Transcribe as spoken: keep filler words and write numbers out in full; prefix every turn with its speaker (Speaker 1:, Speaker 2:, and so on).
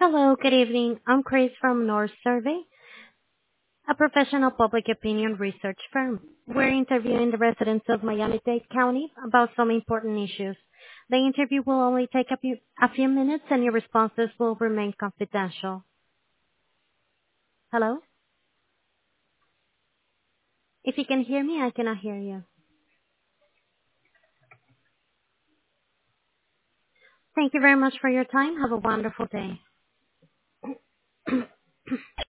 Speaker 1: Hello, good evening. I'm Chris from North Survey, a professional public opinion research firm. We're interviewing the residents of Miami-Dade County about some important issues. The interview will only take a few, a few minutes and your responses will remain confidential. Hello? If you can hear me, I cannot hear you. Thank you very much for your time. Have a wonderful day.